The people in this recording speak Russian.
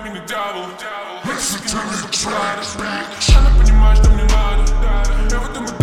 меня дьявол. Если ты не популярен, она понимает, что мне надо. Я в этом